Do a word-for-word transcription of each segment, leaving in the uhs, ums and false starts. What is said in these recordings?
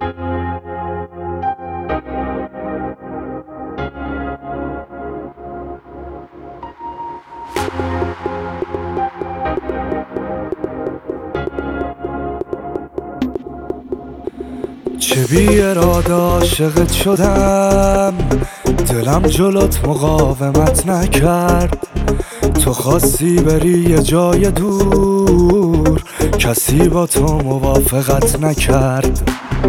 چه بی اراده عاشقت شدم، دلم جلوت مقاومت نکرد. تو خواستی بری یه جای دور، کسی با تو موافقت نکرد.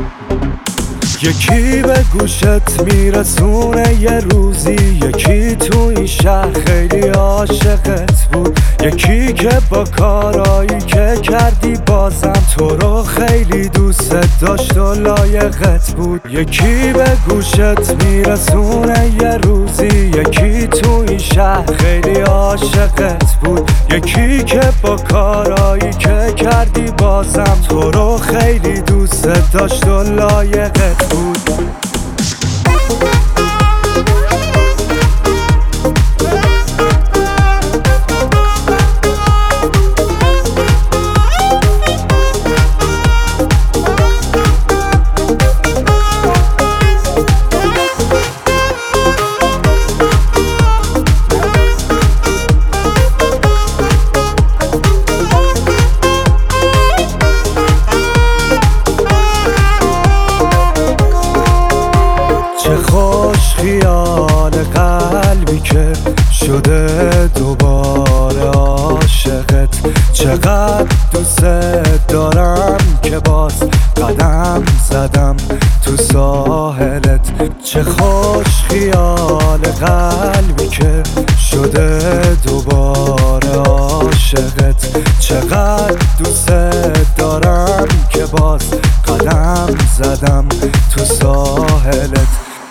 یکی به گوشت میرسونه یه روزی، یکی تو این شهر خیلی عاشقت بود، یکی که با کارایی که کردی بازم تو رو خیلی دوست داشت و لایقت بود. یکی به گوشت میرسونه یه روزی، یکی تو این شهر خیلی عاشقت بود، یکی که با کارایی که کردی بازم تو رو خیلی دوست داشت و لایقت بود. چه خوش خیال قلبی که شده دوباره عاشقت، چقدر دوست دارم که باز قدم زدم تو ساحلت. چه خوش خیال قلبی که شده دوباره عاشقت، چقدر دوست دارم که باز قدم زدم تو ساحلت.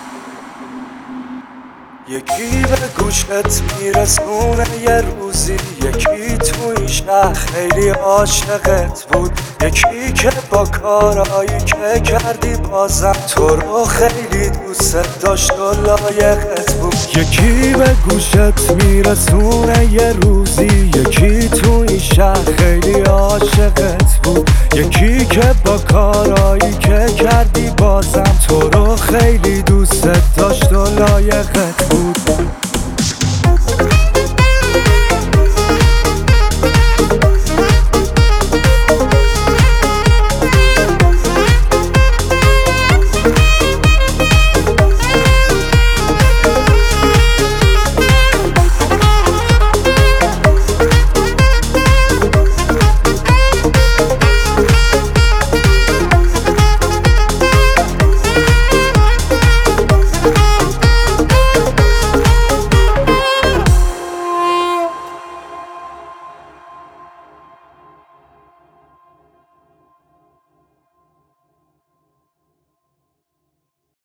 یکی به گوشت میرسونه یه روزی، یکی تو این شهر خیلی عاشقت بود، یکی که با کارایی که کردی بازم تو رو خیلی دوست داشت و لایقت بود. یکی به گوشت میرسونه یه روزی، یکی تو این شهر خیلی عاشقت بود، یکی که با کارایی که کردی بازم تو رو خیلی دوست داشت و لایقت بود.